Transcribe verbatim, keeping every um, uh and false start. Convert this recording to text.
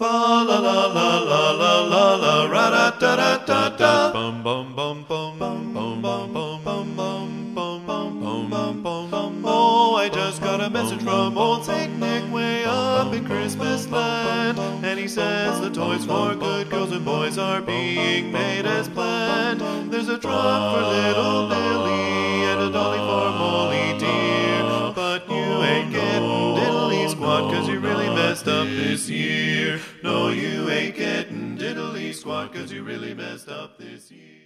Fa la la la la la la la ra da da da da da. Bum bum bum bum bum bum bum bum bum bum bum bum bum bum bum. Oh, I just got a message from old Saint Nick way up in Christmas land, and he says the toys for good girls and boys are being made as planned. There's a drum for little Billy and a dolly for Molly dear, but you ain't getting diddly squat 'cause you really messed up this year. No, you ain't getting diddly squat 'cause you really messed up this year.